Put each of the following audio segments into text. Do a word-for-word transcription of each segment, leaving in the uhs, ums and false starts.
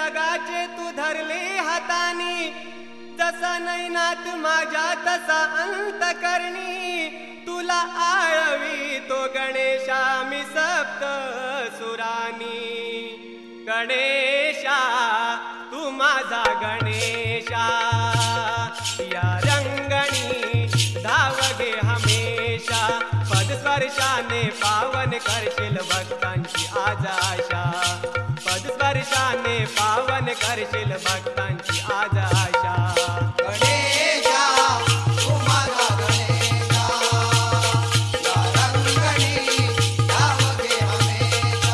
जगाचे तू धरले हातानी, जसा नैनात माझ्या तसा अंतकरणी, तुला आळवी तो गणेशा मी सप्त सुरानी। गणेशा तू माझा गणेशा, या रंगणी धाव गे हमेशा, पदस्पर्शाने पावन करशील भक्तांची आज आशा, पदस्पर्शाने पावन करशील भक्तांची आज आशा। गणेशा तू माझा गणेशा, या रंगणी धाव गे हमेशा,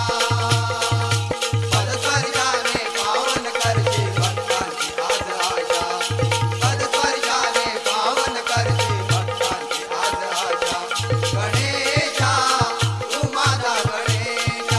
पदस्पर्शाने पावन करशील भक्तांची आज आशा, पदस्पर्शाने पावन करशील भक्तांची आज आशा। गणेशा तू माझा गणेशा।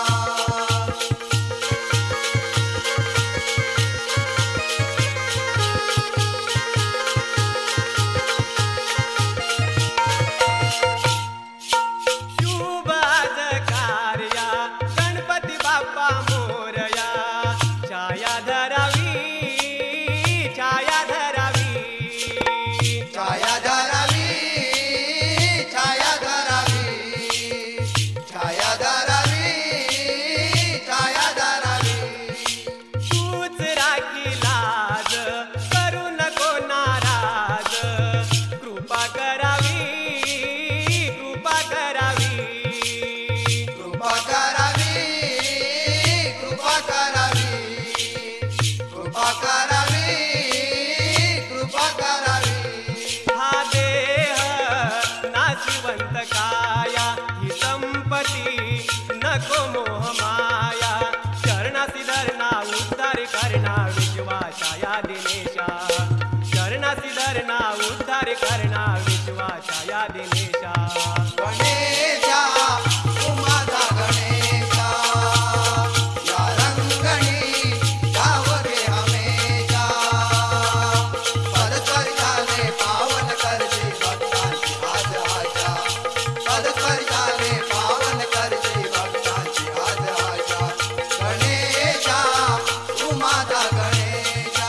शुभ आज कार्या गणपती बाप्पा मोरया, छाया धरावी छाया धरावी, छाया धरावी छाया धरावी, छाया धरावी छाया धरावी। तूच राखी लाज करू नको नाराज, कृपा करावी कृपा करावी, कृपा करावी कृपा करावी, कृपा करावी कृपा करावी। हा देह नाशिवंत काया, ही संपत्ती नको मोह माया, शरणासी धरणा उद्धार करना विश्वाचा या दिनेशा, शरणासी धरणा उद्धार करना विश्वाचा या दिनेशा। गणेशा तू माझा गणेशा, या रंगणी धाव गे हमेशा, पदस्पर्शाने पावन करशील भक्तांची आज आशा, पदस्पर्शाने पावन करशील भक्तांची आज आशा। गणेशा तू माझा गणेशा।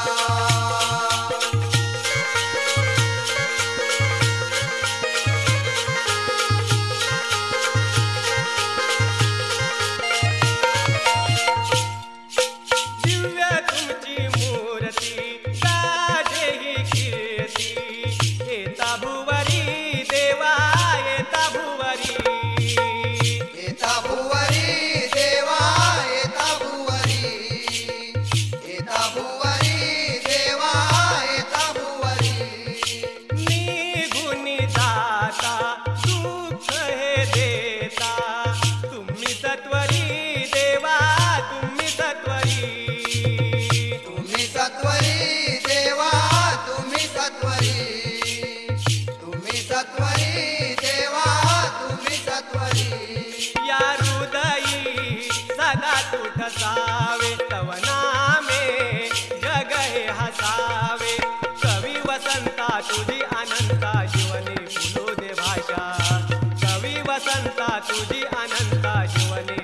दिव्य तुमची मूर्ती साजे ही कीर्ती, येता भुवरी देवा येता भुवरी, येता भुवरी देवा येता भुवरी, येता भुवरी देवा येता भुवरी। निघून जाता सुख हे देता, तुम्ही सत्वरी देवा तुम्ही सत्वरी, तुम्ही सत्वरी देवा तुम्ही सत्वरी, तुम्ही सत्वरी देवा तुम्ही सत्वरी। या हृदयी सदा तू ठसावे, तव नामे जग हे हसावे, कवी वसंता तुझी अनंता जीवने फुलो दे भाषा, कवी वसंता तुझी अनंता जीवने